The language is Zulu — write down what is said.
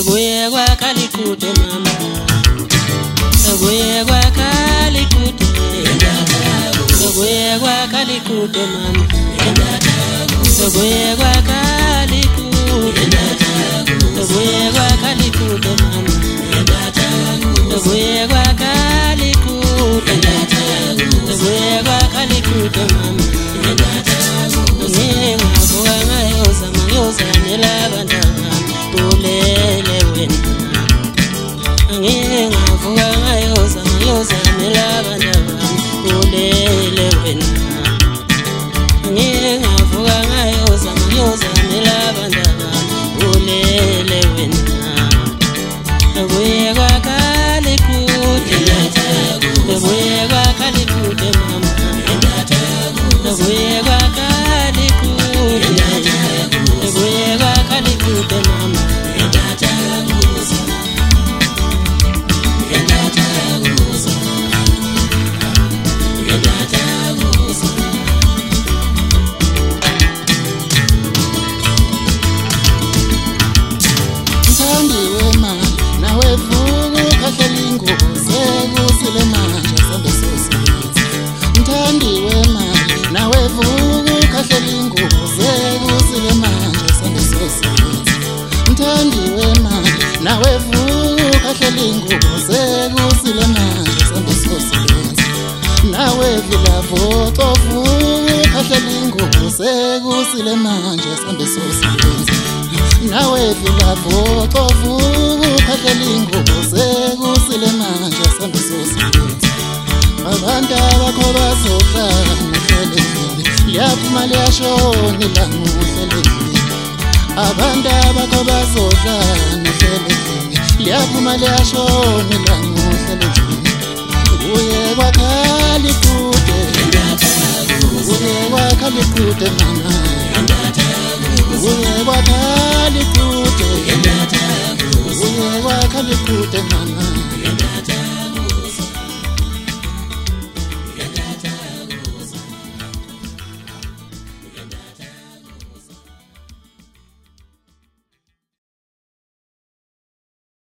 Kuye kwakalikude mama, kuye kwakalikude, kuye kwakalikude mama, kuye kwakalikude, kuye kwakalikude mama, kuye kwakalikude, kuye kwakalikude mama. Ngingavuka ngayoza ngiyozanela abantwana kulele wena. Ngingavuka ngayoza ngiyozanela abantwana kulele wena. Ngingavuka ngayoza ngiyozanela abantwana kulele wena. Kuye kwakalikude, kuye kwakalikude mama, kuye kwakalikude, kuye kwakalikude mama. Mthandiwe mama, nawe vuka ukhahlela ingozi ekusile manje sambe sosebenza. Mthandiwe mama, nawe vuka ukhahlela ingozi ekusile manje sambe sosebenza. Mthandiwe mama, nawe vuka ukhahlela ingozi ekusile manje sambe sosebenza. Nawe vila voto vuka ukhahlela ingozi ekusile manje sambe sosebenza. Nawe vila voto vuka ukhahlela ingozi ekusile manje sambe sosebenza. Abantu abakho bazohlala nohlelekile, liyaphuma liyashona ilanga uhlelekile. Abantu abakho bazohlala nohlelekile, liyaphuma liyashona ilanga uhlelekile. Kuye kwakalikude, kuye kwakalikude mama, kuye kwakalikude, kuye kwakalikude mama.